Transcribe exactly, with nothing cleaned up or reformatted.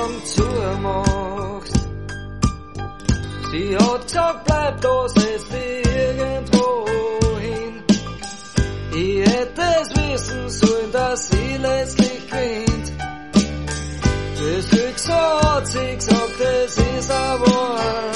Augen zumachst. Sie hat gesagt, bleib da, setz dich irgendwo hin. Ich hätte es wissen sollen, dass sie letztlich gewinnt. Das Glück so hat sie gesagt, es ist eine Wahrheit.